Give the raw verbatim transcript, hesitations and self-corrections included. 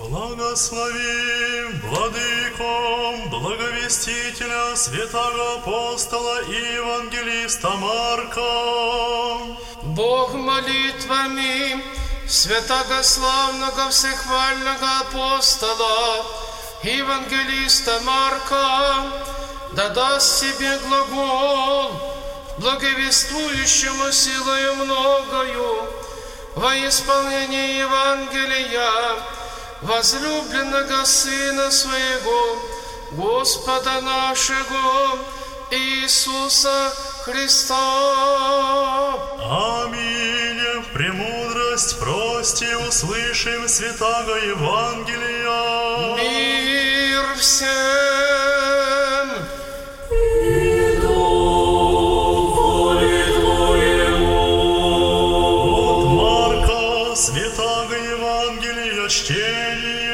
Благословим, Владыком, благовестителя, святого апостола и евангелиста Марка. Бог молитвами святого славного всехвального апостола евангелиста Марка да даст тебе глагол, благовествующему силою многою во исполнение Евангелия возлюбленного Сына Своего, Господа нашего Иисуса Христа. Аминь. Премудрость прости, услышим святаго Евангелия. Мир всем. И духу твоему. От Марка, святаго Евангелия, чтение.